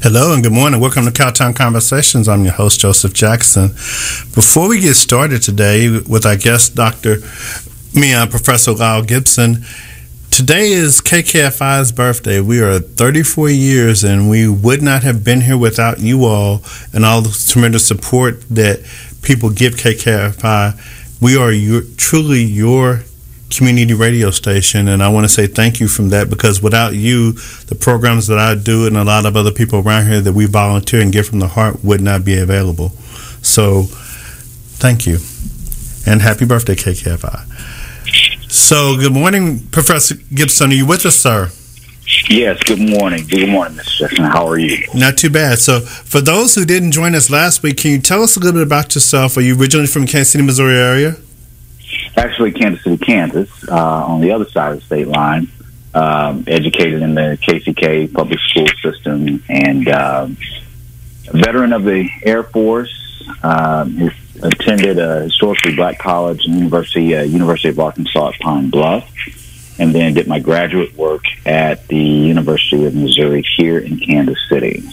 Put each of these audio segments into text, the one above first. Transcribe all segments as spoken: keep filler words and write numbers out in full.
Hello and good morning. Welcome to Cowtown Conversations. I'm your host, Joseph Jackson. Before we get started today with our guest, Doctor me, uh, Professor Lyle Gibson, today is K K F I's birthday. We are thirty-four years, and we would not have been here without you all and all the tremendous support that people give K K F I. We are your, truly your community radio station, and I want to say thank you from that, because without you, the programs that I do and a lot of other people around here that we volunteer and give from the heart would not be available. So thank you, and happy birthday, K K F I. So good morning, Professor Gibson. Are you with us, sir? Yes, good morning. Good morning, Mister Jackson. How are you? Not too bad. So for those who didn't join us last week, can you tell us a little bit about yourself? Are you originally from Kansas City, Missouri area? Actually, Kansas City, Kansas, uh, on the other side of the state line. Um, educated in the K C K public school system, and um, a veteran of the Air Force. Um, attended a historically black college and university, uh, University of Arkansas at Pine Bluff, and then did my graduate work at the University of Missouri here in Kansas City.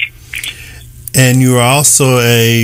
And you are also a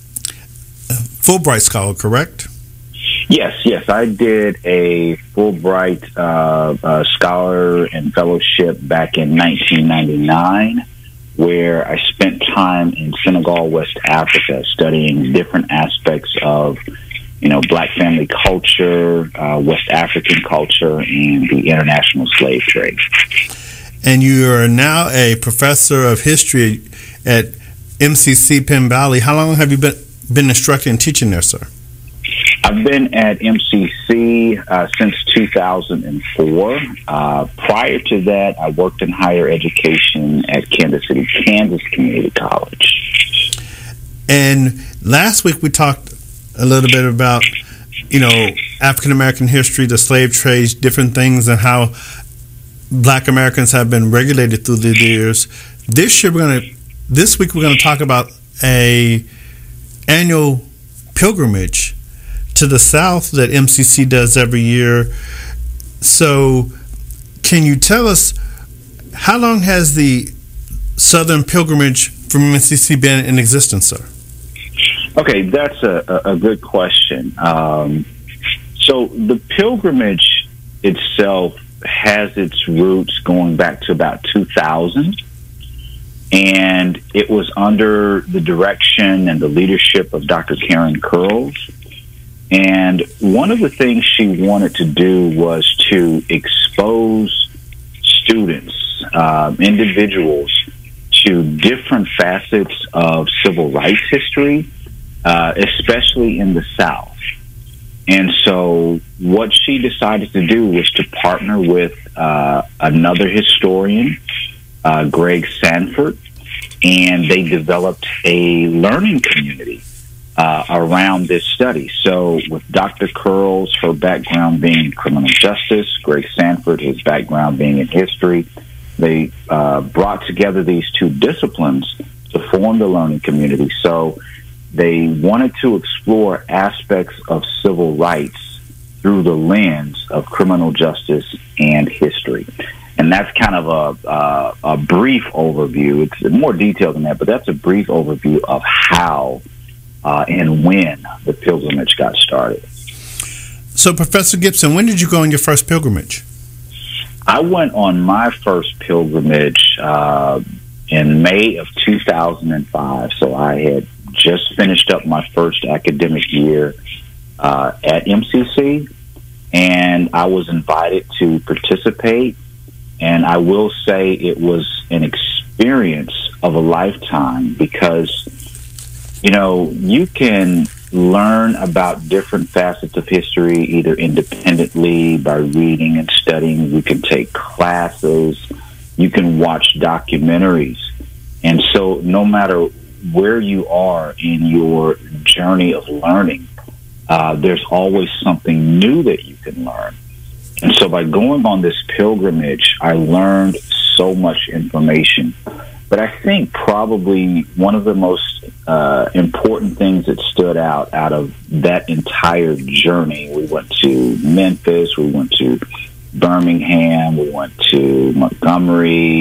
Fulbright scholar, correct? Yes, yes. I did a Fulbright uh, uh, scholar and fellowship back in nineteen ninety-nine, where I spent time in Senegal, West Africa, studying different aspects of, you know, black family culture, uh, West African culture, and the international slave trade. And you are now a professor of history at M C C Penn Valley. How long have you been, been instructing and teaching there, sir? I've been at M C C uh, since two thousand four. Uh, prior to that, I worked in higher education at Kansas City, Kansas Community College. And last week we talked a little bit about, you know, African American history, the slave trade, different things, and how black Americans have been regulated through the years. This year we're going to, this week we're going to talk about a annual pilgrimage to the South that M C C does every year. So can you tell us, how long has the Southern Pilgrimage from M C C been in existence, sir? Okay, that's a, a good question. Um, so the pilgrimage itself has its roots going back to about two thousand, and it was under the direction and the leadership of Doctor Karen Curls. And one of the things she wanted to do was to expose students, uh, individuals, to different facets of civil rights history, uh, especially in the South. And so what she decided to do was to partner with uh, another historian, uh, Greg Sanford, and they developed a learning community Uh, around this study. So with Doctor Curls, her background being in criminal justice, Greg Sanford, his background being in history, they uh, brought together these two disciplines to form the learning community. So they wanted to explore aspects of civil rights through the lens of criminal justice and history. And that's kind of a, uh, a brief overview. It's more detailed than that, but that's a brief overview of how Uh, and when the pilgrimage got started. So, Professor Gibson, when did you go on your first pilgrimage? I went on my first pilgrimage uh, in May of two thousand five. So I had just finished up my first academic year uh, at M C C, and I was invited to participate. And I will say it was an experience of a lifetime, because you know, you can learn about different facets of history either independently by reading and studying. You can take classes. You can watch documentaries. And so no matter where you are in your journey of learning, uh, there's always something new that you can learn. And so by going on this pilgrimage, I learned so much information. But I think probably one of the most uh, important things that stood out out of that entire journey, we went to Memphis, we went to Birmingham, we went to Montgomery,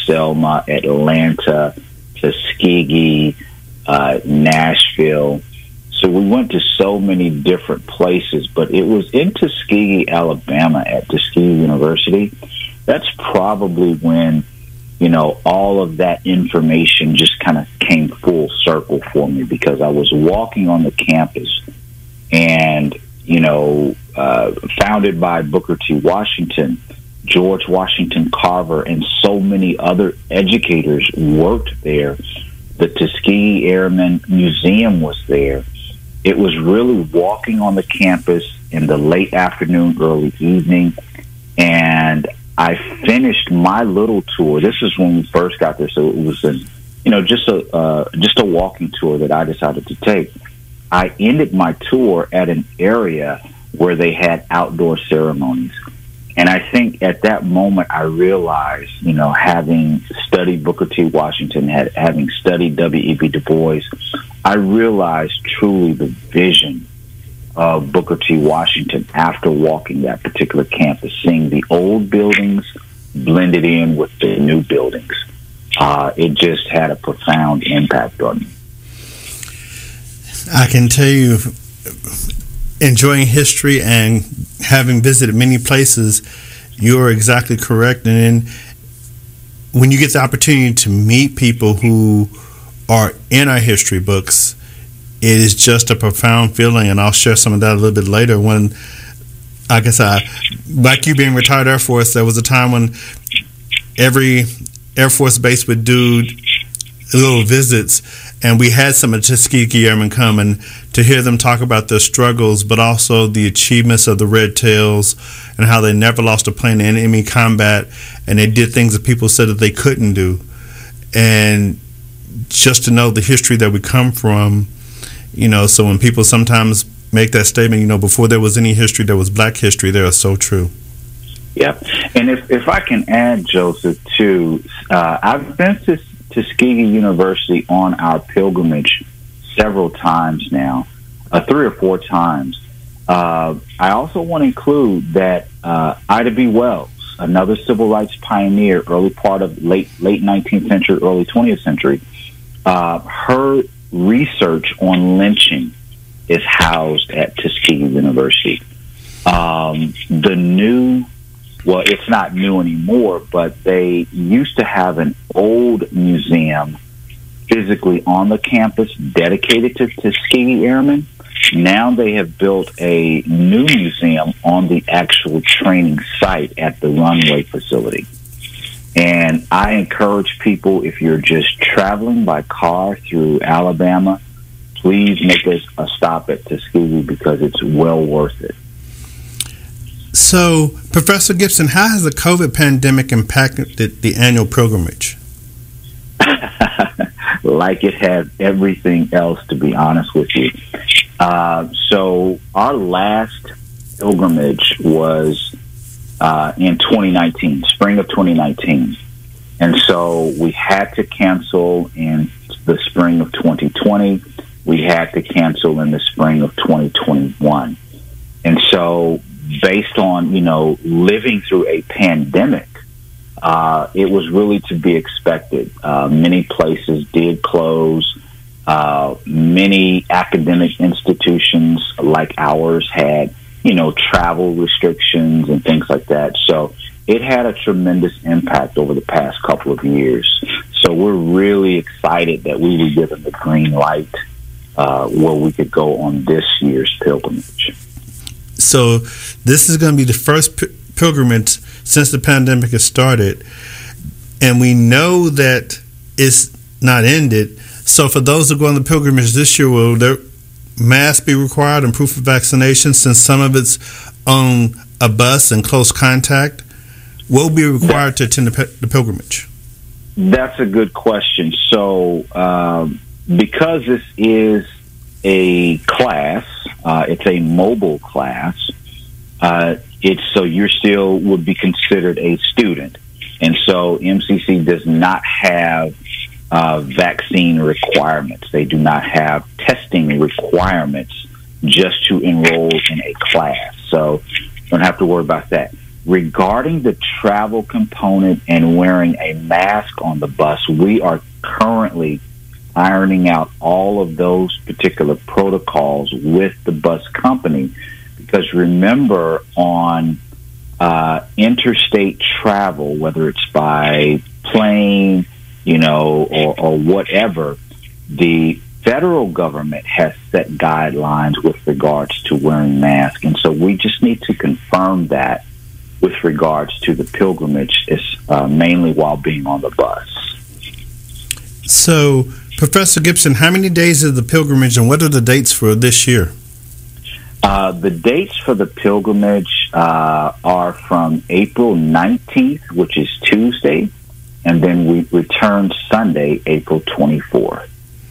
Selma, Atlanta, Tuskegee, uh, Nashville. So we went to so many different places, but it was in Tuskegee, Alabama, at Tuskegee University. That's probably when, you know, all of that information just kind of came full circle for me, because I was walking on the campus and, you know, uh, founded by Booker T. Washington, George Washington Carver, and so many other educators worked there. The Tuskegee Airmen Museum was there. It was really walking on the campus in the late afternoon, early evening, and I finished my little tour. This is when we first got there, so it was, a, you know, just a uh, just a walking tour that I decided to take. I ended my tour at an area where they had outdoor ceremonies, and I think at that moment I realized, you know, having studied Booker T. Washington, had, having studied W E B Du Bois, I realized truly the vision of Booker T. Washington after walking that particular campus, seeing the old buildings blended in with the new buildings. Uh, it just had a profound impact on me. I can tell you, enjoying history and having visited many places, you're exactly correct. And then when you get the opportunity to meet people who are in our history books, it is just a profound feeling, and I'll share some of that a little bit later. When, I guess, I, like you being retired Air Force, there was a time when every Air Force base would do little visits, and we had some of the Tuskegee Airmen come, and to hear them talk about their struggles, but also the achievements of the Red Tails and how they never lost a plane in enemy combat, and they did things that people said that they couldn't do. And just to know the history that we come from, you know, so when people sometimes make that statement, you know, before there was any history, there was black history, they are so true. Yeah. And if, if I can add, Joseph, too, uh, I've been to Tuskegee University on our pilgrimage several times now, uh, three or four times. Uh, I also want to include that uh, Ida B. Wells, another civil rights pioneer, early part of late late nineteenth century, early twentieth century, uh, her research on lynching is housed at Tuskegee University. Um, the new, well, it's not new anymore, but they used to have an old museum physically on the campus dedicated to Tuskegee Airmen. Now they have built a new museum on the actual training site at the runway facility. And I encourage people, if you're just traveling by car through Alabama, please make a, a stop at Tuskegee, because it's well worth it. So, Professor Gibson, how has the COVID pandemic impacted the annual pilgrimage? Like it has everything else, to be honest with you. Uh, so our last pilgrimage was Uh, in twenty nineteen, spring of twenty nineteen. And so we had to cancel in the spring of twenty twenty. We had to cancel in the spring of twenty twenty-one. And so based on, you know, living through a pandemic, uh, it was really to be expected. Uh, many places did close. Uh, many academic institutions like ours had, you know, travel restrictions and things like that. So it had a tremendous impact over the past couple of years. So we're really excited that we were given the green light uh, where we could go on this year's pilgrimage. So this is going to be the first p- pilgrimage since the pandemic has started. And we know that it's not ended. So for those who go on the pilgrimage this year, will there mask be required and proof of vaccination, since some of it's on a bus and close contact? Will be required to attend the, the pilgrimage? That's a good question. So um, because this is a class, uh, it's a mobile class, uh, it's so you still would be considered a student. And so M C C does not have Uh, vaccine requirements. They do not have testing requirements just to enroll in a class. So you don't have to worry about that. regarding the travel component and wearing a mask on the bus, we are currently ironing out all of those particular protocols with the bus company. Because remember, on uh, interstate travel, whether it's by plane, you know, or, or whatever, the federal government has set guidelines with regards to wearing masks. And so we just need to confirm that with regards to the pilgrimage, is uh, mainly while being on the bus. So, Professor Gibson, how many days is the pilgrimage, and what are the dates for this year? Uh, the dates for the pilgrimage uh, are from April nineteenth, which is Tuesday, and then we return Sunday, April twenty-fourth.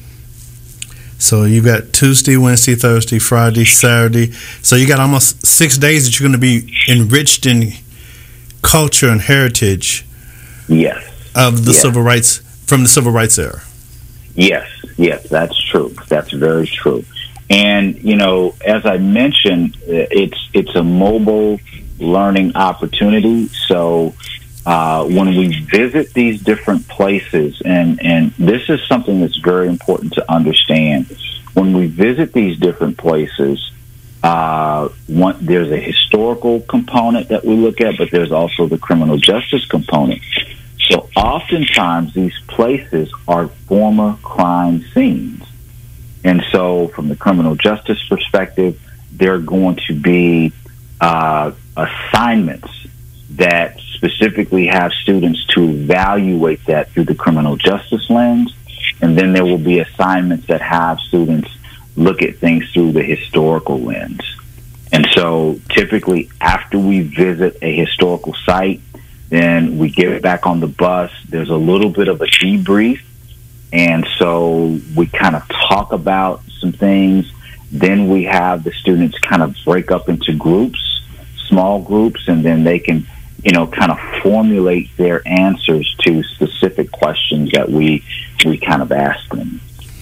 So you got Tuesday, Wednesday, Thursday, Friday, Saturday. So you got almost six days that you're going to be enriched in culture and heritage. Yes. Of the yes. civil rights, from the civil rights era. Yes, yes, that's true. That's very true. And, you know, as I mentioned, it's it's a mobile learning opportunity. So uh, when we visit these different places, and, and this is something that's very important to understand, when we visit these different places, uh, one, there's a historical component that we look at, but there's also the criminal justice component. So oftentimes these places are former crime scenes. And so from the criminal justice perspective, there are going to be uh, assignments that specifically have students to evaluate that through the criminal justice lens. And then there will be assignments that have students look at things through the historical lens. And so typically after we visit a historical site, then we get back on the bus. There's a little bit of a debrief. And so we kind of talk about some things. Then we have the students kind of break up into groups, small groups, and then they can, you know, kind of formulate their answers to specific questions that we we kind of ask them.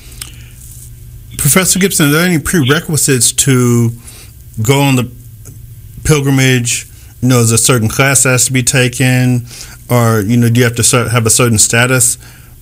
Professor Gibson, are there any prerequisites to go on the pilgrimage? You know, is a certain class that has to be taken, or, you know, do you have to have a certain status?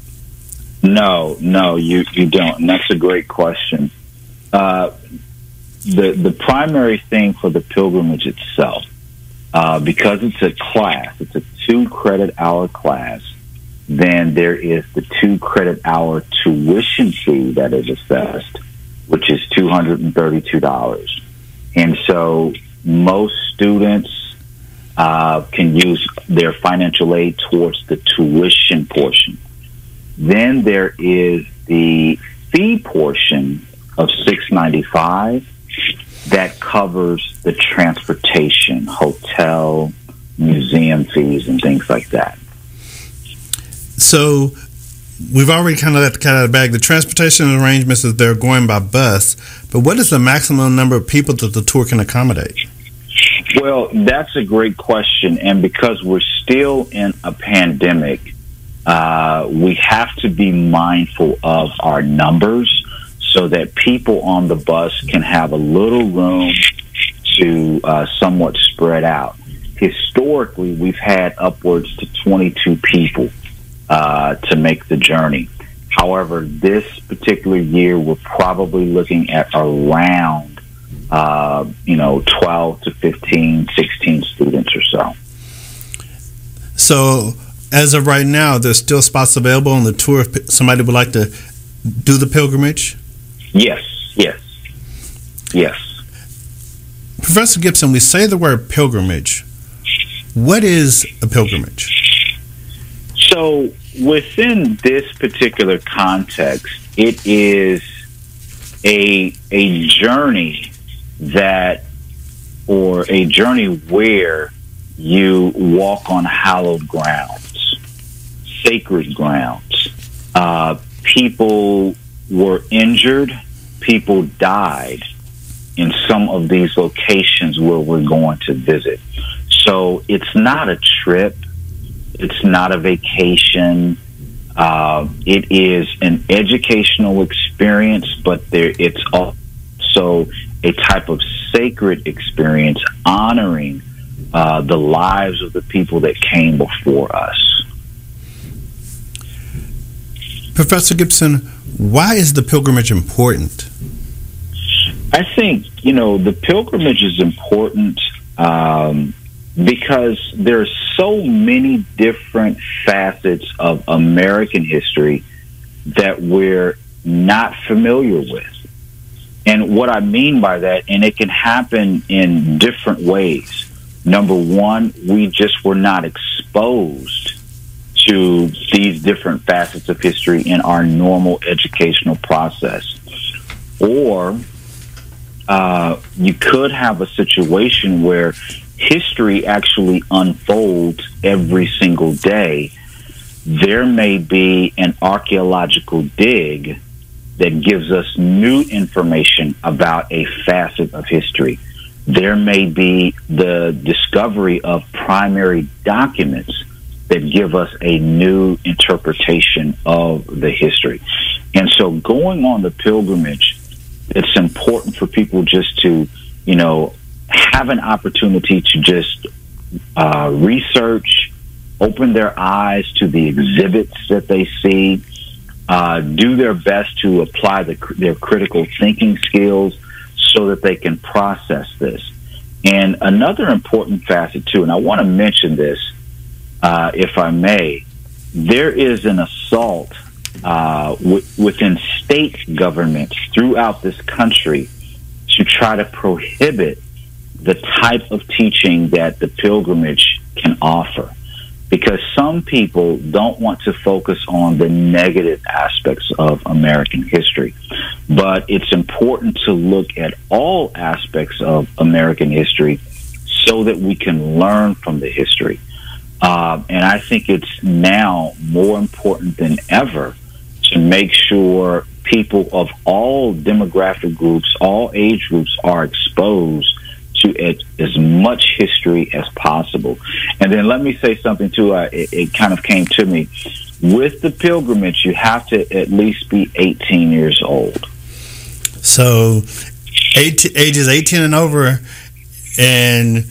No, no, you, you don't. And that's a great question. Uh, the the primary thing for the pilgrimage itself, uh, because it's a class, it's a two credit hour class, then there is the two credit hour tuition fee that is assessed, which is two hundred thirty-two dollars. And so most students uh, can use their financial aid towards the tuition portion. Then there is the fee portion of six hundred ninety-five dollars that covers the transportation, hotel, museum fees, and things like that. So we've already kind of let the cat out of the bag. The transportation arrangements is they're going by bus, but what is the maximum number of people that the tour can accommodate? Well, that's a great question, and because we're still in a pandemic, uh, we have to be mindful of our numbers so that people on the bus can have a little room to uh, somewhat spread out. Historically, we've had upwards to twenty-two people uh, to make the journey. However, this particular year, we're probably looking at around, uh, you know, twelve to fifteen, sixteen students or so. So, as of right now, there's still spots available on the tour if somebody would like to do the pilgrimage? Yes, yes, yes. Professor Gibson, we say the word pilgrimage. What is a pilgrimage? So, within this particular context, it is a a journey that, or a journey where you walk on hallowed grounds, sacred grounds. Uh, people were injured, people died in some of these locations where we're going to visit. So it's not a trip, it's not a vacation. Uh, it is an educational experience, but there it's also a type of sacred experience honoring uh, the lives of the people that came before us. Professor Gibson, why is the pilgrimage important? I think, you know, the pilgrimage is important um, because there's so many different facets of American history that we're not familiar with. And what I mean by that, and it can happen in different ways. Number one, we just were not exposed to these different facets of history in our normal educational process. Or uh, you could have a situation where history actually unfolds every single day. There may be an archaeological dig that gives us new information about a facet of history. There may be the discovery of primary documents that give us a new interpretation of the history. And so going on the pilgrimage, it's important for people just to, you know, have an opportunity to just uh, research, open their eyes to the exhibits that they see, uh, do their best to apply the, their critical thinking skills so that they can process this. And another important facet, too, and I want to mention this, uh, if I may, there is an assault uh, w- within state governments throughout this country to try to prohibit the type of teaching that the pilgrimage can offer, because some people don't want to focus on the negative aspects of American history. But it's important to look at all aspects of American history so that we can learn from the history. Uh, and I think it's now more important than ever to make sure people of all demographic groups, all age groups are exposed to it, as much history as possible. And then let me say something too, uh, it, it kind of came to me. With the pilgrimage, you have to at least be eighteen years old. So eight, ages eighteen and over, and,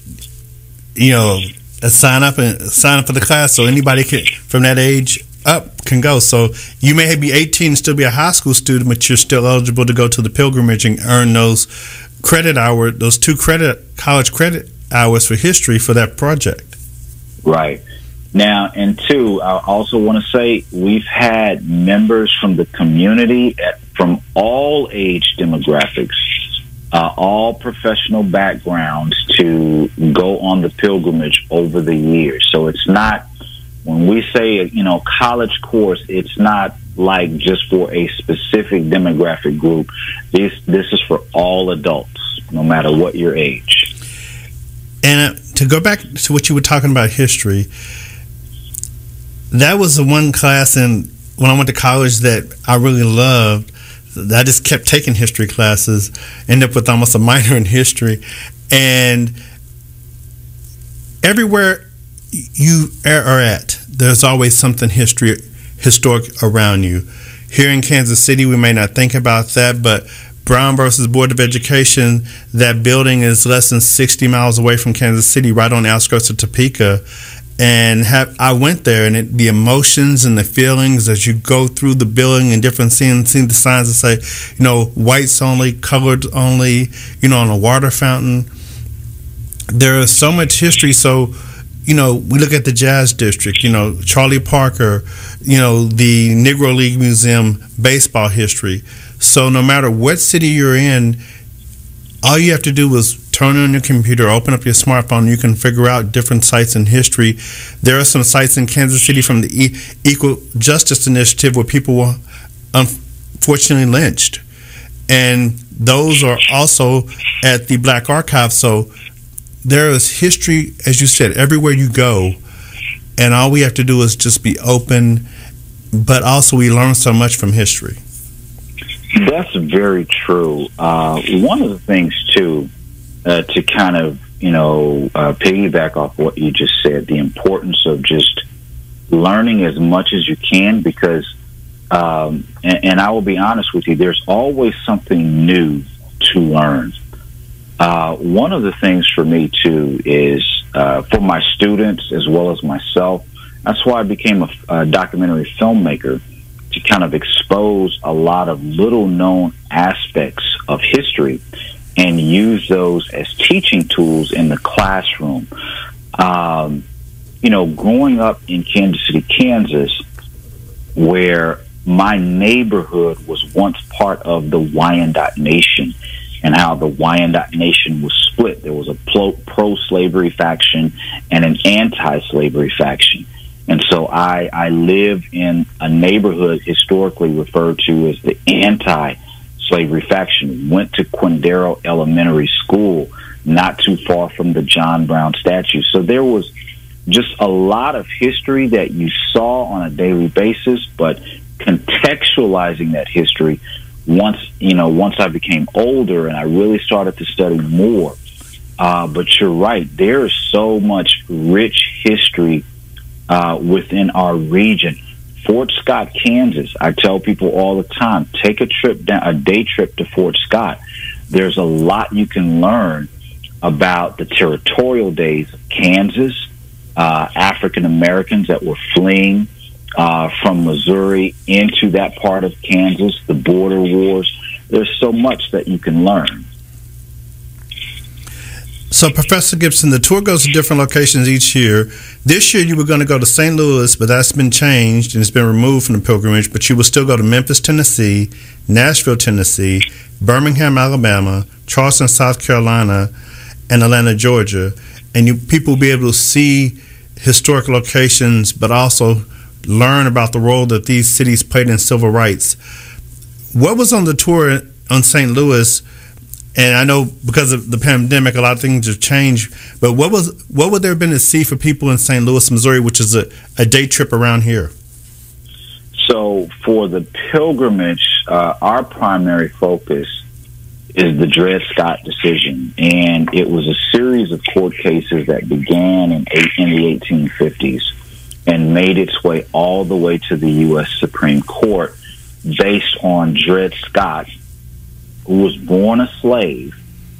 you know, sign up and sign up for the class, so anybody can, from that age up can go. So you may be eighteen and still be a high school student, but you're still eligible to go to the pilgrimage and earn those credit hour, those two credit college credit hours for history for that project. Right. Now, and two, I also want to say we've had members from the community at, from all age demographics, uh, all professional backgrounds to go on the pilgrimage over the years. So it's not, when we say, you know, college course, it's not like just for a specific demographic group. This this is for all adults, no matter what your age. And uh, to go back to what you were talking about, history, that was the one class in when I went to college that I really loved. I just kept taking history classes, ended up with almost a minor in history. And everywhere you are at, there's always something history historic around you. Here in Kansas City, we may not think about that, but Brown versus Board of Education, that building is less than sixty miles away from Kansas City, right on the outskirts of Topeka. And have, I went there, and it, the emotions and the feelings as you go through the building and different scenes, seeing the signs that say, you know, whites only, colored only, you know, on a water fountain. There is so much history. So, you know, we look at the Jazz District, you know, Charlie Parker, you know, the Negro League Museum, baseball history. So no matter what city you're in, all you have to do is turn on your computer, open up your smartphone, you can figure out different sites in history. There are some sites in Kansas City from the e- Equal Justice Initiative where people were unfortunately lynched. And those are also at the Black Archive. So there is history, as you said, everywhere you go. And all we have to do is just be open, but also we learn so much from history. That's very true. Uh, one of the things, too, uh, to kind of, you know, uh, piggyback off what you just said, the importance of just learning as much as you can, because, um, and, and I will be honest with you, there's always something new to learn. Uh, one of the things for me, too, is uh, for my students as well as myself, that's why I became a, a documentary filmmaker, to kind of expose a lot of little-known aspects of history and use those as teaching tools in the classroom. Um, you know, growing up in Kansas City, Kansas, where my neighborhood was once part of the Wyandotte Nation, and how the Wyandotte Nation was split. There was a pro-slavery faction and an anti-slavery faction. And so I, I live in a neighborhood historically referred to as the anti-slavery faction. Went to Quindaro Elementary School, not too far from the John Brown statue. So there was just a lot of history that you saw on a daily basis, but contextualizing that history once, you know, once I became older and I really started to study more. Uh, but you're right, there is so much rich history uh, within our region. Fort Scott, Kansas, I tell people all the time, take a trip down, a day trip to Fort Scott. There's a lot you can learn about the territorial days of Kansas, uh, African Americans that were fleeing Uh, from Missouri into that part of Kansas, the border wars. There's so much that you can learn. So, Professor Gibson, the tour goes to different locations each year. This year you were going to go to Saint Louis, but that's been changed and it's been removed from the pilgrimage, but you will still go to Memphis, Tennessee, Nashville, Tennessee, Birmingham, Alabama, Charleston, South Carolina, and Atlanta, Georgia. And you people will be able to see historic locations, but also learn about the role that these cities played in civil rights. What was on the tour on Saint Louis? And I know because of the pandemic, a lot of things have changed. But what was what would there have been to see for people in Saint Louis, Missouri, which is a, a day trip around here? So for the pilgrimage, uh, our primary focus is the Dred Scott decision, and it was a series of court cases that began in, eight, in the eighteen fifties. And made its way all the way to the U S Supreme Court based on Dred Scott, who was born a slave.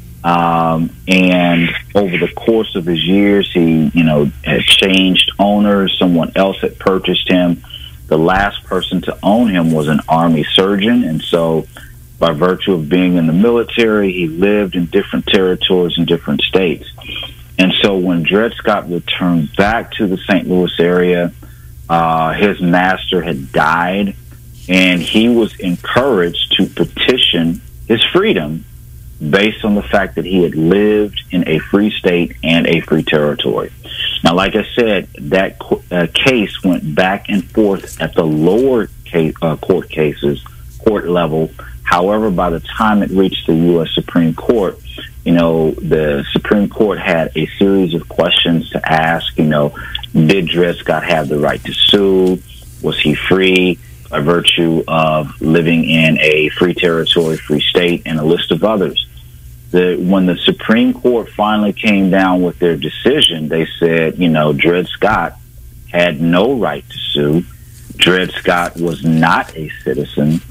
Um, and over the course of his years, he, you know, had changed owners. Someone else had purchased him. The last person to own him was an Army surgeon. And so by virtue of being in the military, he lived in different territories in different states. And so when Dred Scott returned back to the Saint Louis area, uh, his master had died, and he was encouraged to petition his freedom based on the fact that he had lived in a free state and a free territory. Now, like I said, that uh, case went back and forth at the lower case, uh, court cases, court level. However, by the time it reached the U S Supreme Court, you know, the Supreme Court had a series of questions to ask. You know, did Dred Scott have the right to sue? Was he free by virtue of living in a free territory, free state, and a list of others? The, when the Supreme Court finally came down with their decision, they said, you know, Dred Scott had no right to sue. Dred Scott was not a citizen.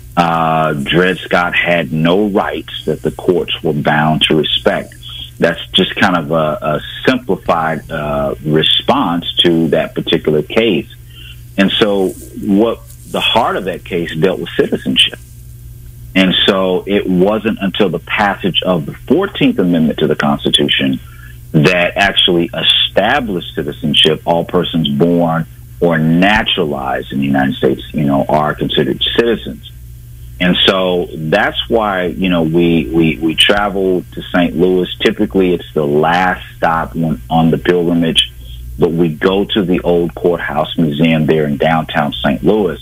Uh, Dred Scott had no rights that the courts were bound to respect. That's just kind of a, a simplified uh, response to that particular case. And so what the heart of that case dealt with citizenship. And so it wasn't until the passage of the fourteenth Amendment to the Constitution that actually established citizenship. All persons born or naturalized in the United States, you know, are considered citizens. And so that's why, you know, we, we, we travel to Saint Louis. Typically, it's the last stop when, on the pilgrimage, but we go to the old courthouse museum there in downtown Saint Louis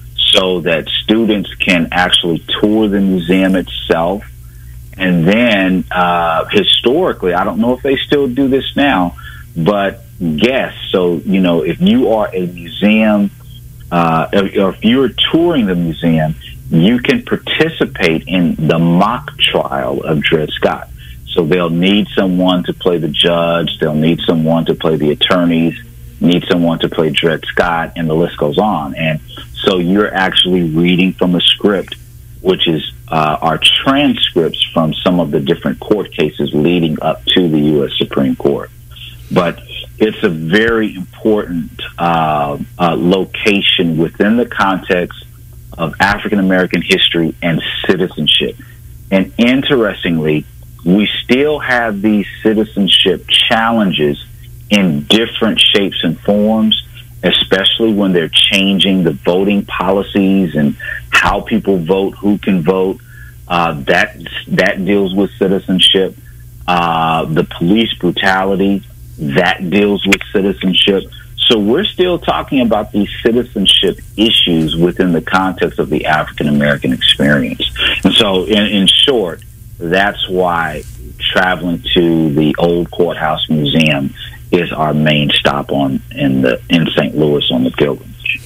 so that students can actually tour the museum itself. And then uh, historically, I don't know if they still do this now, but guests. So, you know, if you are a museum, uh, or if you're touring the museum, you can participate in the mock trial of Dred Scott. So they'll need someone to play the judge, they'll need someone to play the attorneys, need someone to play Dred Scott, and the list goes on. And so you're actually reading from a script which is uh, are transcripts from some of the different court cases leading up to the U S Supreme Court. But it's a very important uh, uh, location within the context of African American history and citizenship. And interestingly, we still have these citizenship challenges in different shapes and forms, especially when they're changing the voting policies and how people vote, who can vote. Uh, that that deals with citizenship. Uh, the police brutality, that deals with citizenship. So we're still talking about these citizenship issues within the context of the African American experience. And so, in, in short, that's why traveling to the Old Courthouse Museum is our main stop on in the in Saint Louis on the pilgrimage.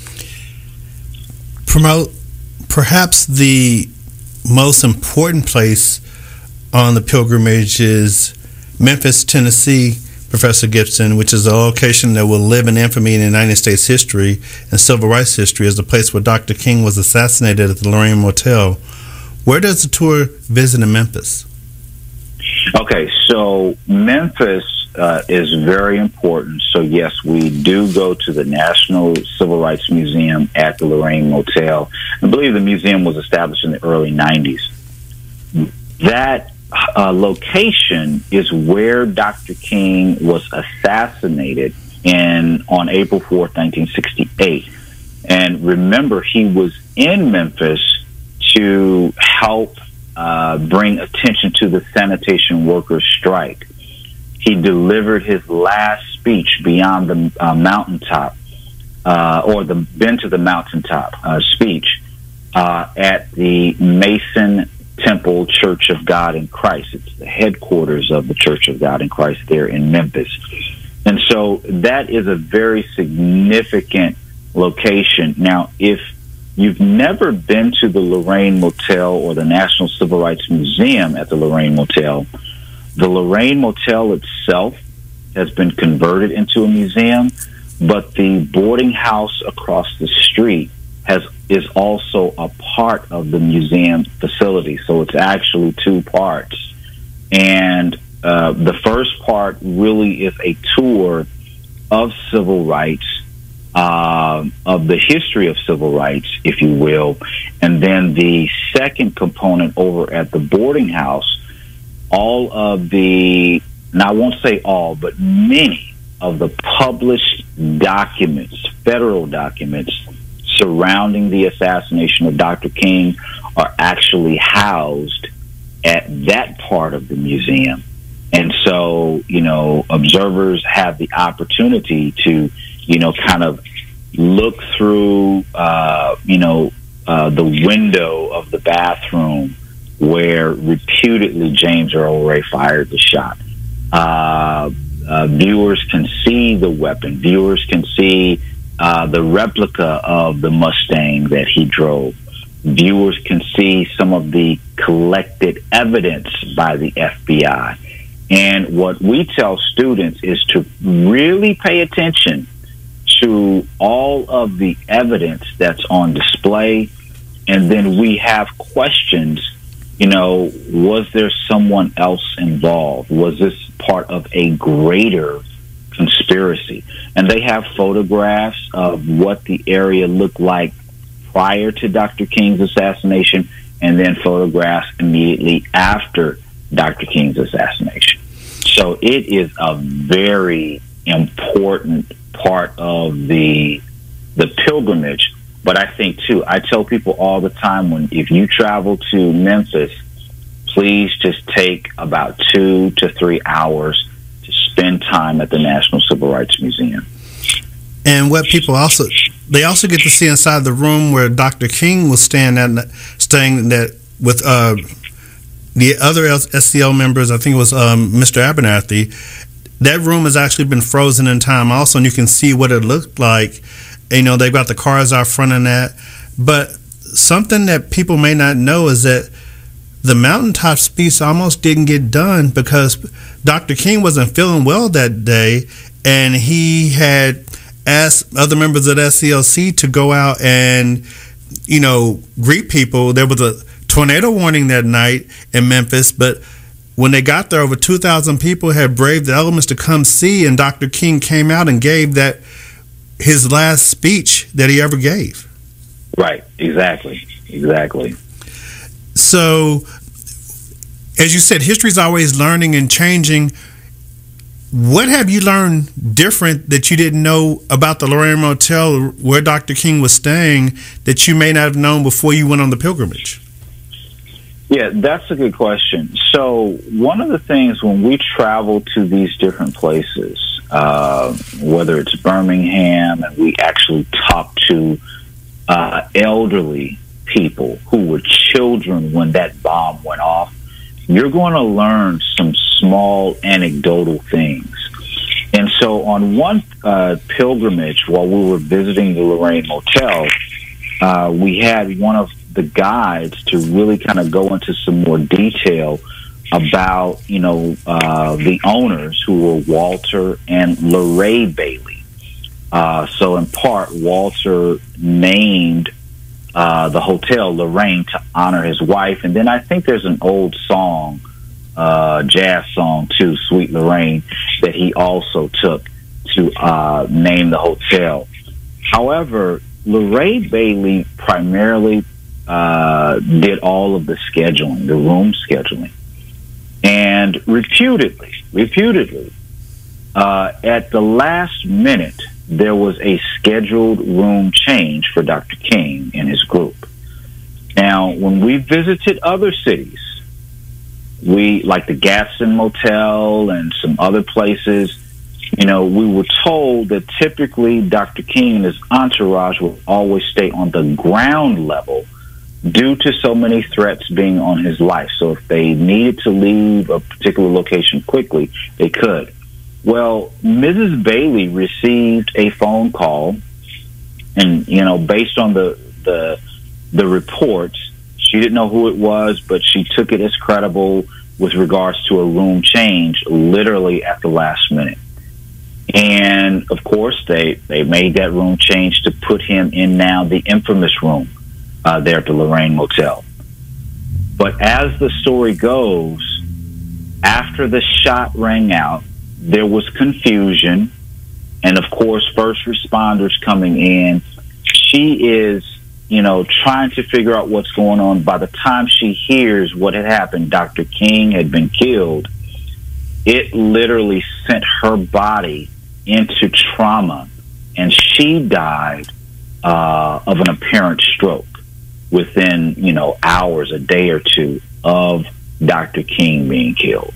Promote perhaps the most important place on the pilgrimage is Memphis, Tennessee, Professor Gibson, which is a location that will live in infamy in United States history and civil rights history as the place where Doctor King was assassinated at the Lorraine Motel. Where does the tour visit in Memphis? Okay, so Memphis uh, is very important. So yes, we do go to the National Civil Rights Museum at the Lorraine Motel. I believe the museum was established in the early nineties. That uh, location is where Doctor King was assassinated in on April fourth, nineteen sixty-eight. And remember, he was in Memphis to help uh, bring attention to the sanitation workers' strike. He delivered his last speech beyond the uh, mountaintop, uh, or the Been to the Mountaintop uh, speech uh, at the Mason Temple Church of God in Christ. It's the headquarters of the Church of God in Christ there in Memphis. And so that is a very significant location. Now, if you've never been to the Lorraine Motel or the National Civil Rights Museum at the Lorraine Motel, the Lorraine Motel itself has been converted into a museum, but the boarding house across the street has is also a part of the museum facility. So it's actually two parts. And uh, the first part really is a tour of civil rights, uh, of the history of civil rights, if you will. And then the second component over at the boarding house, all of the, and I won't say all, but many of the published documents, federal documents, surrounding the assassination of Doctor King are actually housed at that part of the museum. And so, you know, observers have the opportunity to, you know, kind of look through, uh, you know, uh, the window of the bathroom where reputedly James Earl Ray fired the shot. Uh, uh, viewers can see the weapon. Viewers can see Uh, the replica of the Mustang that he drove. Viewers can see some of the collected evidence by the F B I. And what we tell students is to really pay attention to all of the evidence that's on display. And then we have questions, you know, was there someone else involved? Was this part of a greater conspiracy? And they have photographs of what the area looked like prior to Doctor King's assassination, and then photographs immediately after Doctor King's assassination. So it is a very important part of the the pilgrimage. But I think too, I tell people all the time, when if you travel to Memphis, please just take about two to three hours to spend time at the National Civil Rights Museum. And what people also, they also get to see inside the room where Doctor King was staying at, staying that with uh, the other S C L members. I think it was um, Mister Abernathy. That room has actually been frozen in time also, and you can see what it looked like. You know, they've got the cars out front of that. But something that people may not know is that the mountaintop speech almost didn't get done because Doctor King wasn't feeling well that day, and he had asked other members of the S C L C to go out and, you know, greet people. There was a tornado warning that night in Memphis, but when they got there, over two thousand people had braved the elements to come see, and Doctor King came out and gave that his last speech that he ever gave. Right, exactly, exactly. So, as you said, history's always learning and changing. What have you learned different that you didn't know about the Lorraine Motel where Doctor King was staying that you may not have known before you went on the pilgrimage? Yeah, that's a good question. So one of the things when we travel to these different places, uh, whether it's Birmingham, and we actually talk to uh, elderly people who were children when that bomb went off, you're going to learn some small anecdotal things. And so on one uh, pilgrimage, while we were visiting the Lorraine Motel, uh, we had one of the guides to really kind of go into some more detail about, you know, uh, the owners who were Walter and Lorraine Bailey. Uh, so in part, Walter named uh, the hotel Lorraine to honor his wife. And then I think there's an old song, uh, jazz song too, Sweet Lorraine, that he also took to uh, name the hotel. However, Lorraine Bailey primarily uh, did all of the scheduling, the room scheduling. And reputedly, reputedly, uh, at the last minute, there was a scheduled room change for Doctor King and his group. Now, when we visited other cities, we, like the Gatson Motel and some other places, you know, we were told that typically Doctor King and his entourage would always stay on the ground level due to so many threats being on his life. So if they needed to leave a particular location quickly, they could. Well, Missus Bailey received a phone call, and, you know, based on the, the, the reports, she didn't know who it was, but she took it as credible with regards to a room change literally at the last minute. And, of course, they, they made that room change to put him in now the infamous room uh, there at the Lorraine Motel. But as the story goes, after the shot rang out, there was confusion, and, of course, first responders coming in. She is, you know, trying to figure out what's going on. By the time she hears what had happened, Doctor King had been killed, it literally sent her body into trauma, and she died uh, of an apparent stroke within, you know, hours, a day or two of Doctor King being killed.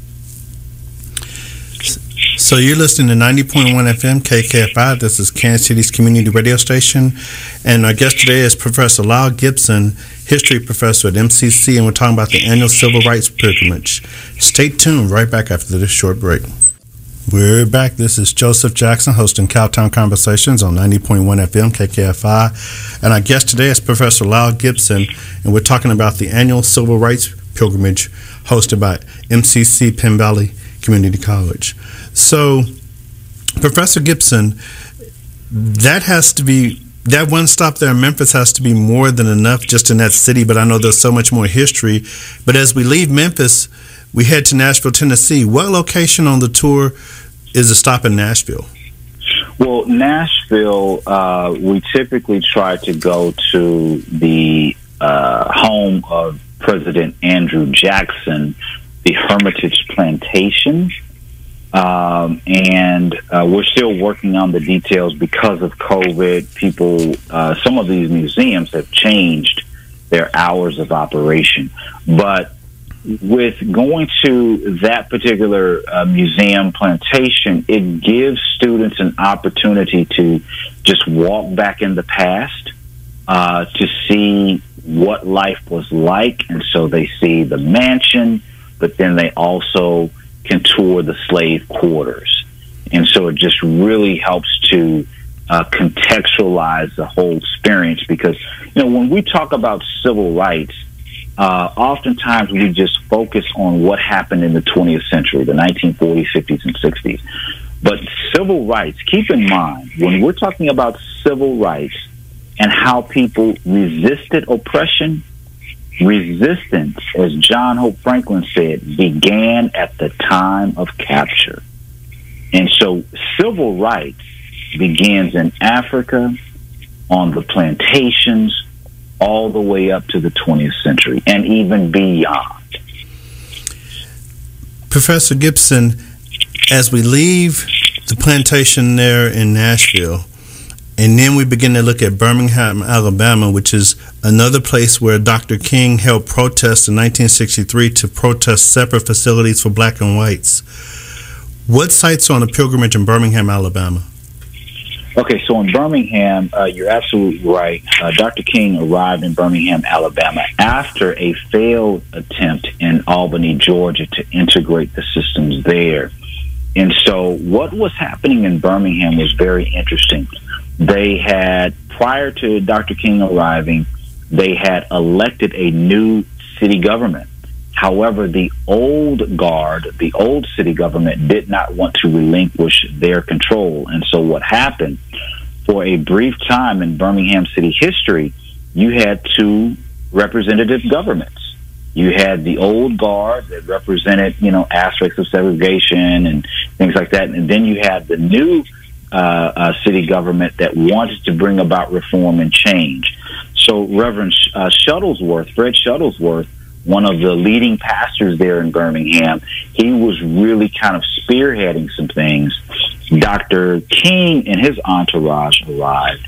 So you're listening to ninety point one F M K K F I. This is Kansas City's community radio station. And our guest today is Professor Lyle Gibson, history professor at M C C, and we're talking about the annual Civil Rights Pilgrimage. Stay tuned right back after this short break. We're back. This is Joseph Jackson hosting Cowtown Conversations on ninety point one F M K K F I. And our guest today is Professor Lyle Gibson, and we're talking about the annual Civil Rights Pilgrimage hosted by M C C Penn Valley Community College. So, Professor Gibson, that has to be, that one stop there in Memphis has to be more than enough just in that city, but I know there's so much more history. But as we leave Memphis, we head to Nashville, Tennessee. What location on the tour is a stop in Nashville? Well, Nashville, uh, we typically try to go to the uh, home of President Andrew Jackson, the Hermitage Plantation. Um, and uh, we're still working on the details because of COVID. People, uh, some of these museums have changed their hours of operation. But with going to that particular uh, museum plantation, it gives students an opportunity to just walk back in the past, uh, to see what life was like. And so they see the mansion, but then they also can tour the slave quarters. And so it just really helps to uh, contextualize the whole experience, because, you know, when we talk about civil rights, uh, oftentimes we just focus on what happened in the twentieth century, the nineteen forties, fifties, and sixties. But civil rights, keep in mind, when we're talking about civil rights and how people resisted oppression, Resistance, as John Hope Franklin said, began at the time of capture. And so civil rights begins in Africa, on the plantations, all the way up to the twentieth century, and even beyond. Professor Gibson, as we leave the plantation there in Nashville, and then we begin to look at Birmingham, Alabama, which is another place where Doctor King held protests in nineteen sixty-three to protest separate facilities for black and whites. What sites are on a pilgrimage in Birmingham, Alabama? Okay, so in Birmingham, uh, you're absolutely right. Uh, Doctor King arrived in Birmingham, Alabama, after a failed attempt in Albany, Georgia, to integrate the systems there. And so what was happening in Birmingham was very interesting. They had, prior to Doctor King arriving, they had elected a new city government. However, the old guard, the old city government, did not want to relinquish their control. And so what happened, for a brief time in Birmingham city history, you had two representative governments. You had the old guard that represented, you know, aspects of segregation and things like that. And then you had the new uh, uh, city government that wanted to bring about reform and change. So Reverend uh, Shuttlesworth, Fred Shuttlesworth, one of the leading pastors there in Birmingham, he was really kind of spearheading some things. Doctor King and his entourage arrived,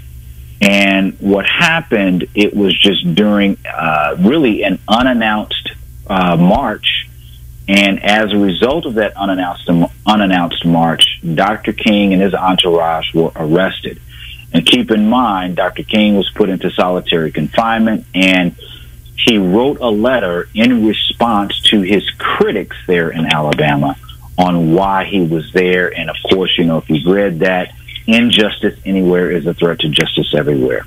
and what happened, it was just during uh, really an unannounced uh, march, and as a result of that unannounced unannounced march, Doctor King and his entourage were arrested. And keep in mind, Doctor King was put into solitary confinement, and he wrote a letter in response to his critics there in Alabama on why he was there. And of course, you know, if you've read that, injustice anywhere is a threat to justice everywhere.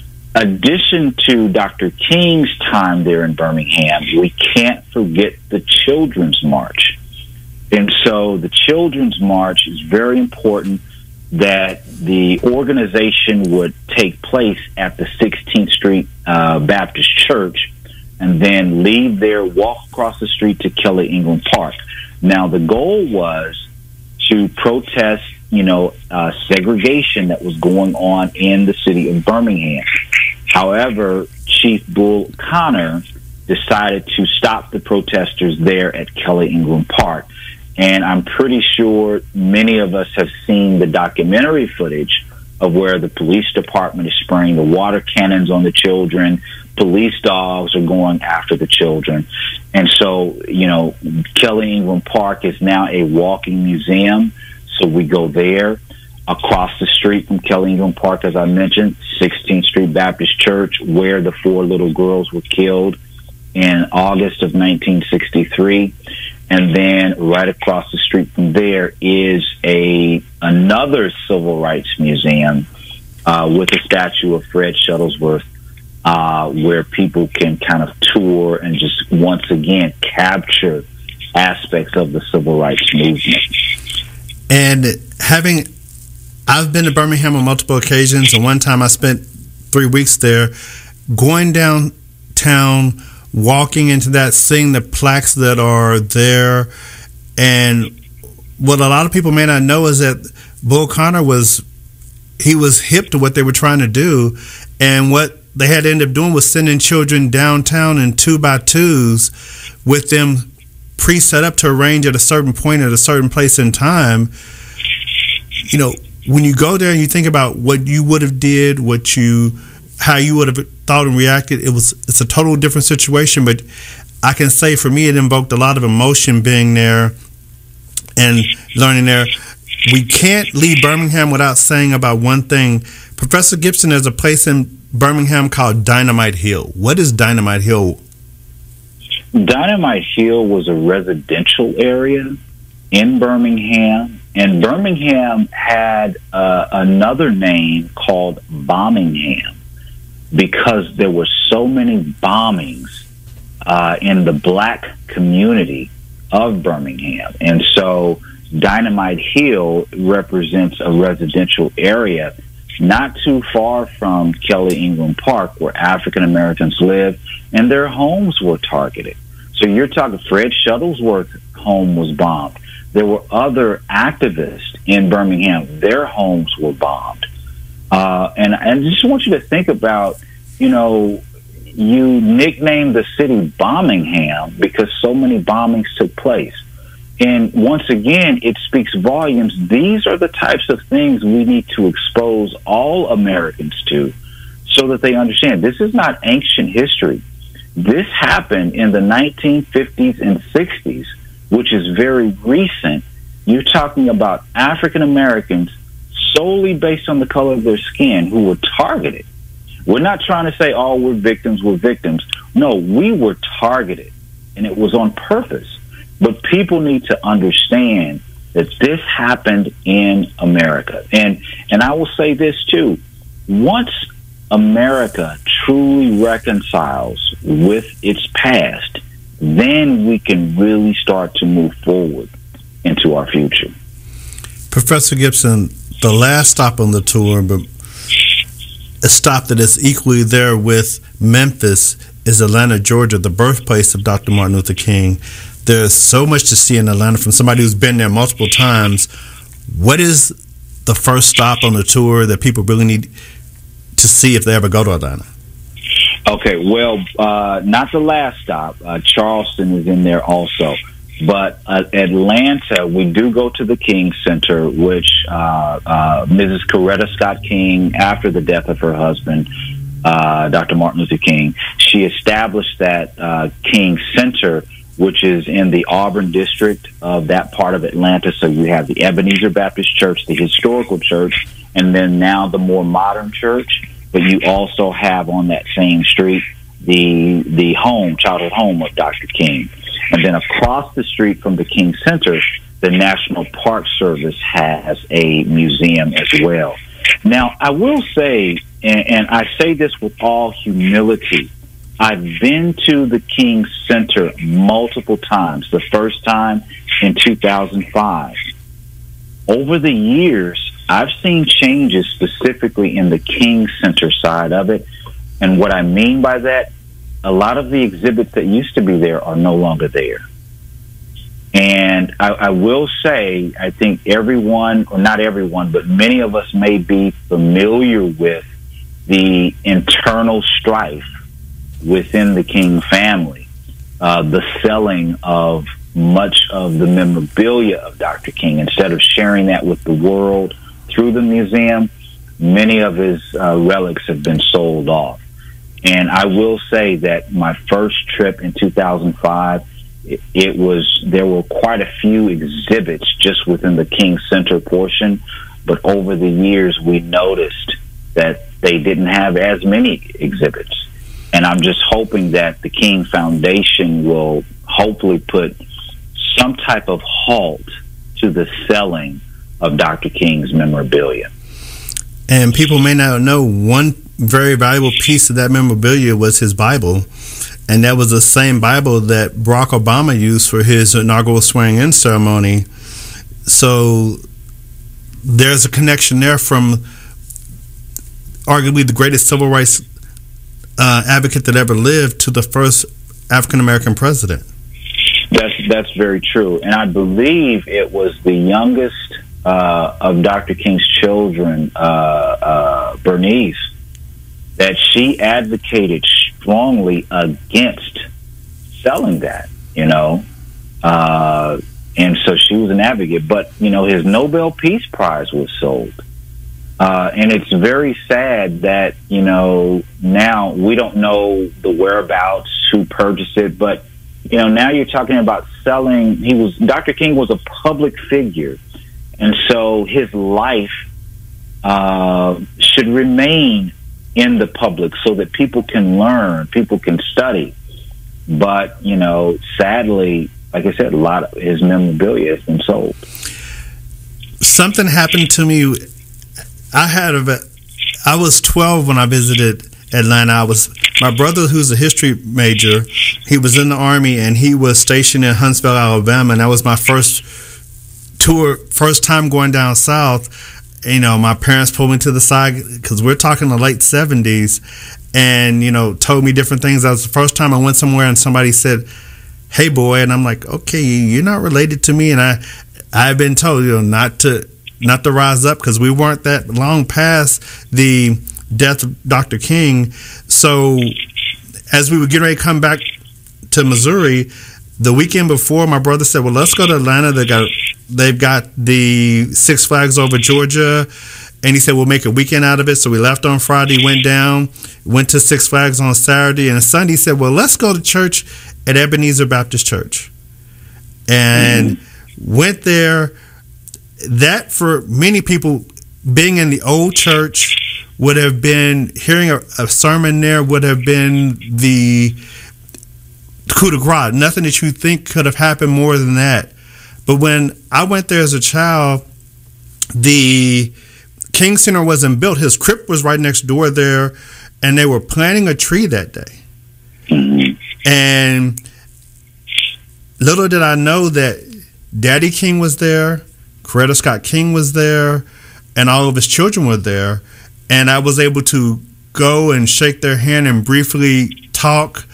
Addition to Doctor King's time there in Birmingham, we can't forget the Children's March. And so the Children's March is very important, that the organization would take place at the sixteenth Street uh, Baptist Church, and then leave there, walk across the street to Kelly Ingram Park. Now, the goal was to protest, you know, uh, segregation that was going on in the city of Birmingham. However, Chief Bull Connor decided to stop the protesters there at Kelly Ingram Park. And I'm pretty sure many of us have seen the documentary footage of where the police department is spraying the water cannons on the children. Police dogs are going after the children. And so, you know, Kelly Ingram Park is now a walking museum. So we go there. Across the street from Kelly Ingram Park, as I mentioned, sixteenth Street Baptist Church, where the four little girls were killed in August of nineteen sixty-three. And then right across the street from there is a another civil rights museum uh, with a statue of Fred Shuttlesworth, uh, where people can kind of tour and just once again capture aspects of the civil rights movement. And having, I've been to Birmingham on multiple occasions, and one time I spent three weeks there, going downtown, walking into that, seeing the plaques that are there. And what a lot of people may not know is that Bull Connor was, he was hip to what they were trying to do. And what they had ended up doing was sending children downtown in two by twos with them pre-set up to arrange at a certain point at a certain place in time. You know, when you go there and you think about what you would have did, what you, how you would have thought and reacted, it was, it's a total different situation. But I can say for me, it invoked a lot of emotion being there and learning there. We can't leave Birmingham without saying about one thing. Professor Gibson, there's a place in Birmingham called Dynamite Hill. What is Dynamite Hill? Dynamite Hill was a residential area in Birmingham, and Birmingham had uh, another name called Bombingham, because there were so many bombings uh, in the black community of Birmingham. And so Dynamite Hill represents a residential area not too far from Kelly Ingram Park, where African Americans live, and their homes were targeted. So you're talking Fred Shuttlesworth's home was bombed. There were other activists in Birmingham. Their homes were bombed. Uh, and, and I just want you to think about, you know, you nicknamed the city Bombingham because so many bombings took place. And once again, it speaks volumes. These are the types of things we need to expose all Americans to so that they understand this is not ancient history. This happened in the nineteen fifties and sixties, which is very recent. You're talking about African Americans solely based on the color of their skin who were targeted. We're not trying to say, oh, we're victims, we're victims. No, we were targeted, and it was on purpose. But people need to understand that this happened in America. And and I will say this, too. Once America truly reconciles with its past, then we can really start to move forward into our future. Professor Gibson, the last stop on the tour, but a stop that is equally there with Memphis, is Atlanta, Georgia, the birthplace of Doctor Martin Luther King. There's so much to see in Atlanta from somebody who's been there multiple times. What is the first stop on the tour that people really need to see if they ever go to Atlanta? Okay, well, uh, not the last stop. Uh, Charleston is in there also. But uh, Atlanta, we do go to the King Center, which uh, uh, Missus Coretta Scott King, after the death of her husband, uh, Doctor Martin Luther King, she established that uh, King Center, which is in the Auburn district of that part of Atlanta. So you have the Ebenezer Baptist Church, the historical church, and then now the more modern church. But you also have on that same street the the home, childhood home of Doctor King. And then across the street from the King Center, the National Park Service has a museum as well. Now, I will say, and, and I say this with all humility, I've been to the King Center multiple times. The first time in two thousand five. Over the years, I've seen changes specifically in the King Center side of it. And what I mean by that, a lot of the exhibits that used to be there are no longer there. And I, I will say, I think everyone, or not everyone, but many of us may be familiar with the internal strife within the King family, uh, the selling of much of the memorabilia of Doctor King. Instead of sharing that with the world through the museum, many of his uh, relics have been sold off. And I will say that my first trip in two thousand five, it, it was, there were quite a few exhibits just within the King Center portion, but over the years we noticed that they didn't have as many exhibits. And I'm just hoping that the King Foundation will hopefully put some type of halt to the selling of Doctor King's memorabilia. And people may not know, one very valuable piece of that memorabilia was his Bible, and that was the same Bible that Barack Obama used for his inaugural swearing-in ceremony. So there's a connection there from arguably the greatest civil rights uh, advocate that ever lived to the first African-American president. That's that's very true, and I believe it was the youngest uh, of Doctor King's children, uh, uh, Bernice, that she advocated strongly against selling that, you know, uh, and so she was an advocate. But you know, his Nobel Peace Prize was sold, uh, and it's very sad that you know now we don't know the whereabouts, who purchased it, but. You know, now you're talking about selling. He was Doctor King was a public figure, and so his life uh, should remain in the public so that people can learn, people can study. But you know, sadly, like I said, a lot of his memorabilia has been sold. Something happened to me. I had a. I was twelve when I visited Atlanta. I was my brother, who's a history major. He was in the Army, and he was stationed in Huntsville, Alabama, and that was my first tour, first time going down south. you know, my parents pulled me to the side because we're talking the late seventies, and, you know, told me different things. That was the first time I went somewhere and somebody said, "Hey, boy," and I'm like, "Okay, you're not related to me." And I, I've been told, you know, not to, not to rise up because we weren't that long past the death of Doctor King. So as we were getting ready to come back to Missouri, the weekend before, my brother said, "Well, let's go to Atlanta. They got, they've got the Six Flags Over Georgia." And he said, "We'll make a weekend out of it." So we left on Friday, went down, went to Six Flags on Saturday. And Sunday he said, "Well, let's go to church at Ebenezer Baptist Church." And mm-hmm. went there. That, for many people, being in the old church, would have been, hearing a, a sermon there would have been the coup de grace. Nothing that you think could have happened more than that. But when I went there as a child, the King Center wasn't built. His crypt was right next door there, and they were planting a tree that day. Mm-hmm. And little did I know that Daddy King was there, Coretta Scott King was there, and all of his children were there. And I was able to go and shake their hand and briefly talk.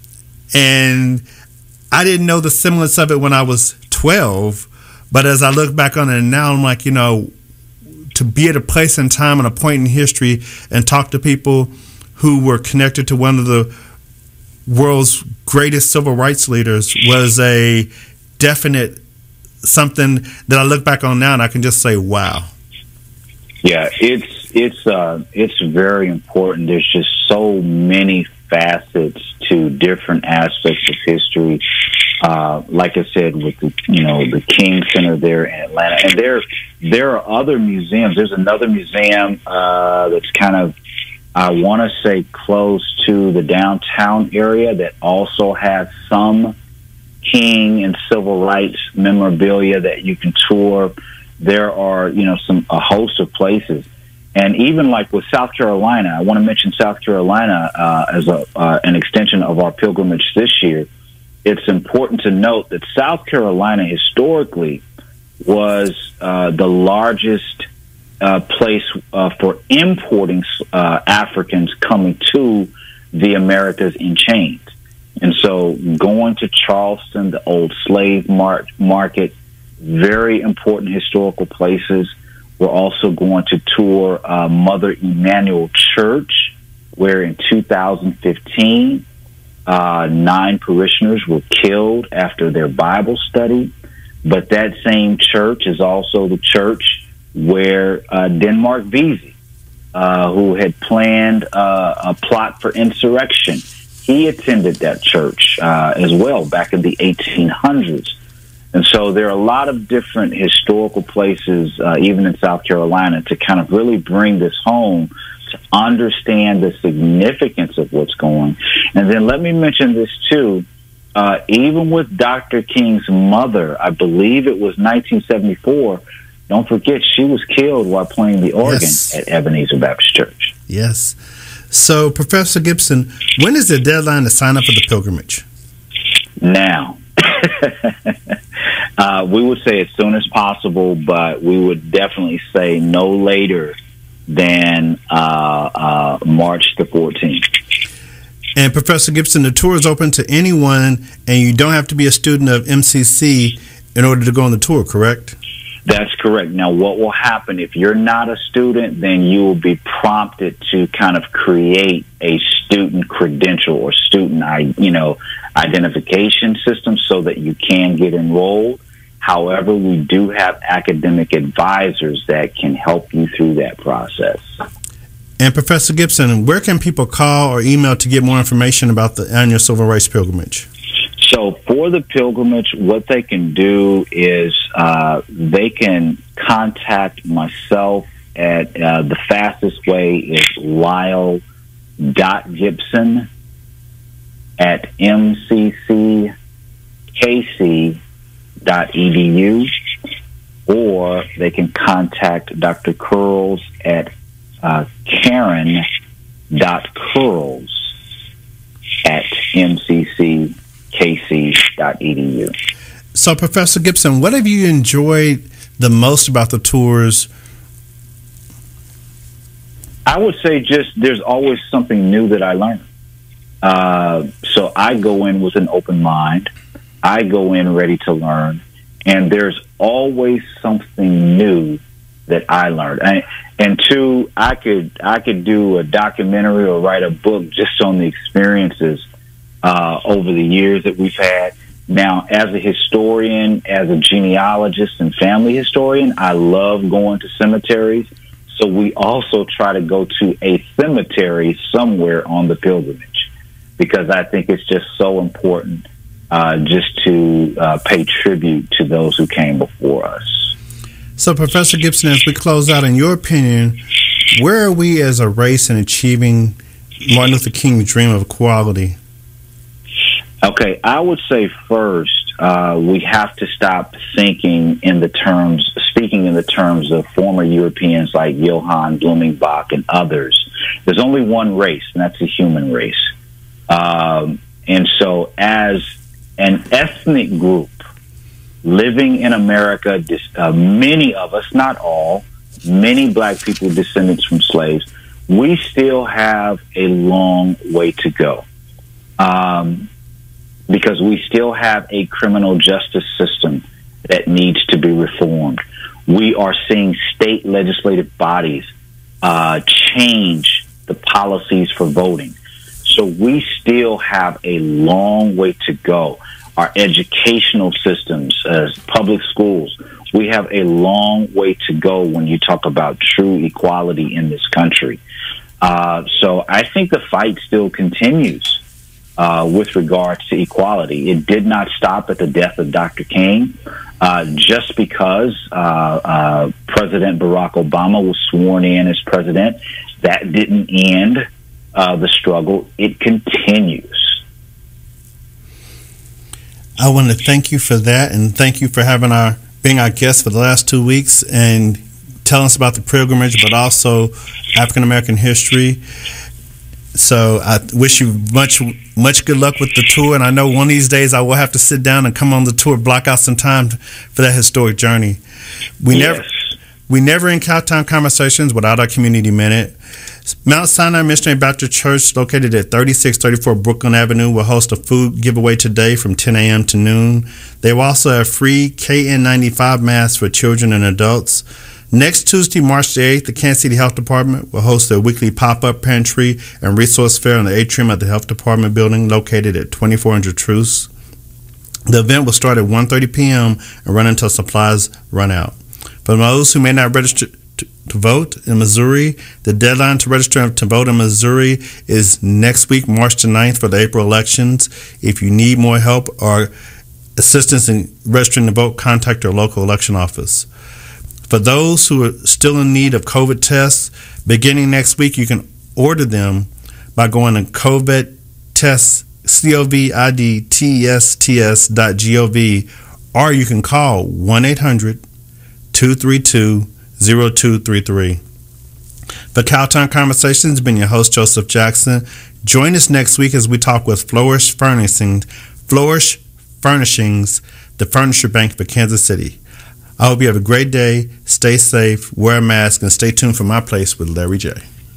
And I didn't know the semblance of it when I was twelve. But as I look back on it now, I'm like, you know, to be at a place and time and a point in history and talk to people who were connected to one of the world's greatest civil rights leaders was a definite something that I look back on now and I can just say, wow. Yeah, it's it's uh, it's very important. There's just so many facets to different aspects of history. Uh, like I said, with the you know the King Center there in Atlanta, and there there are other museums. There's another museum uh, that's kind of, I want to say, close to the downtown area that also has some King and civil rights memorabilia that you can tour. There are, you know, some a host of places, and even like with South Carolina, I want to mention South Carolina uh, as a uh, an extension of our pilgrimage this year. It's important to note that South Carolina historically was uh, the largest uh, place uh, for importing uh, Africans coming to the Americas in chains. And so going to Charleston, the old slave mar- market, very important historical places. We're also going to tour uh, Mother Emanuel Church, where in two thousand fifteen, uh, nine parishioners were killed after their Bible study. But that same church is also the church where uh, Denmark Vesey, uh, who had planned uh, a plot for insurrection, he attended that church uh, as well back in the eighteen hundreds. And so there are a lot of different historical places, uh, even in South Carolina, to kind of really bring this home, to understand the significance of what's going. And then let me mention this, too. Uh, even with Doctor King's mother, I believe it was nineteen seventy-four, don't forget she was killed while playing the organ yes. at Ebenezer Baptist Church. Yes. So, Professor Gibson, when is the deadline to sign up for the pilgrimage? Now. uh, we would say as soon as possible, but we would definitely say no later than uh, uh, March the fourteenth. And Professor Gibson, the tour is open to anyone, and you don't have to be a student of M C C in order to go on the tour, correct? That's correct. Now, what will happen if you're not a student, then you will be prompted to kind of create a student credential or student, you know, identification system so that you can get enrolled. However, we do have academic advisors that can help you through that process. And Professor Gibson, where can people call or email to get more information about the annual Civil Rights Pilgrimage? So for the pilgrimage, what they can do is uh, they can contact myself at uh, the fastest way is Lyle dot Gibson at M C C K C dot E D U, or they can contact Doctor Curls at uh, Karen dot Curls at M C C K C dot E D U. So, Professor Gibson, what have you enjoyed the most about the tours I would say just there's always something new that I learn. Uh, so I go in with an open mind. I go in ready to learn, and there's always something new that I learned. And, and two, I could I could do a documentary or write a book just on the experiences uh, over the years that we've had. Now, as a historian, as a genealogist and family historian, I love going to cemeteries. So we also try to go to a cemetery somewhere on the pilgrimage, because I think it's just so important uh, just to uh, pay tribute to those who came before us. So, Professor Gibson, as we close out, in your opinion, where are we as a race in achieving Martin Luther King's dream of equality? Okay, I would say first, uh, we have to stop thinking in the terms, speaking in the terms of former Europeans like Johann Blumenbach and others. There's only one race, and that's the human race. Um, and so as an ethnic group living in America, dis- uh, many of us, not all, many black people descendants from slaves, we still have a long way to go. Um, because we still have a criminal justice system that needs to be reformed. We are seeing state legislative bodies uh, change the policies for voting. So we still have a long way to go. Our educational systems, as public schools, we have a long way to go when you talk about true equality in this country. Uh, so I think the fight still continues. Uh, with regards to equality. It did not stop at the death of Doctor King. Uh, just because uh, uh, President Barack Obama was sworn in as president, that didn't end uh, the struggle. It continues. I want to thank you for that, and thank you for having our being our guest for the last two weeks and telling us about the pilgrimage, but also African American history. So I wish you much, much good luck with the tour. And I know one of these days I will have to sit down and come on the tour, block out some time for that historic journey. We yes. never, we never end Cowtown Conversations without our Community Minute. Mount Sinai Missionary Baptist Church, located at thirty-six thirty-four Brooklyn Avenue, will host a food giveaway today from ten a.m. to noon. They will also have free K N ninety-five masks for children and adults. Next Tuesday, March the eighth, the Kansas City Health Department will host a weekly pop-up pantry and resource fair in the atrium of the Health Department building located at twenty-four hundred Truce. The event will start at one thirty p.m. and run until supplies run out. For those who may not register to, to vote in Missouri, the deadline to register to vote in Missouri is next week, March the ninth, for the April elections. If you need more help or assistance in registering to vote, contact your local election office. For those who are still in need of COVID tests, beginning next week, you can order them by going to COVID tests, C O V I D T E S T S dot gov, or you can call one eight hundred two three two zero two three three. For Cowtown Conversations, been your host, Joseph Jackson. Join us next week as we talk with Flourish Furnishings, Flourish Furnishings, the Furniture Bank for Kansas City. I hope you have a great day, stay safe, wear a mask, and stay tuned for My Place with Larry J.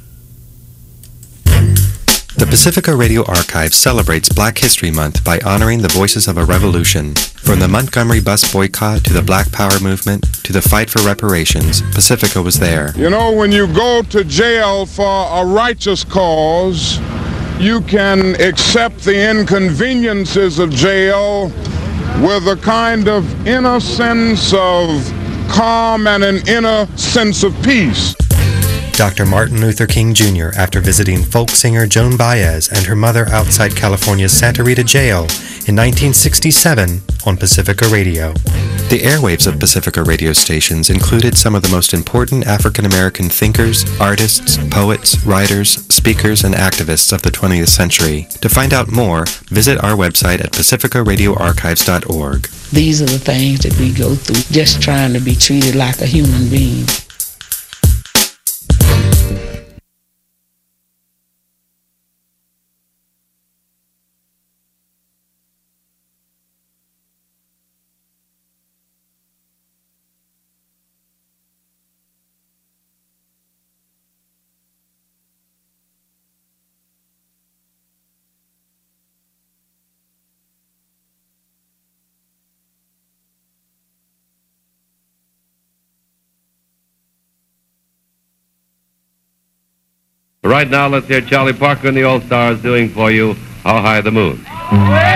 The Pacifica Radio Archive celebrates Black History Month by honoring the voices of a revolution. From the Montgomery bus boycott to the Black Power movement to the fight for reparations, Pacifica was there. You know, when you go to jail for a righteous cause, you can accept the inconveniences of jail with a kind of inner sense of calm and an inner sense of peace. Doctor Martin Luther King Junior after visiting folk singer Joan Baez and her mother outside California's Santa Rita jail in nineteen sixty-seven on Pacifica Radio. The airwaves of Pacifica radio stations included some of the most important African-American thinkers, artists, poets, writers, speakers, and activists of the twentieth century. To find out more, visit our website at pacifica radio archives dot org. These are the things that we go through, just trying to be treated like a human being. Right now, let's hear Charlie Parker and the All-Stars doing for you How High the Moon.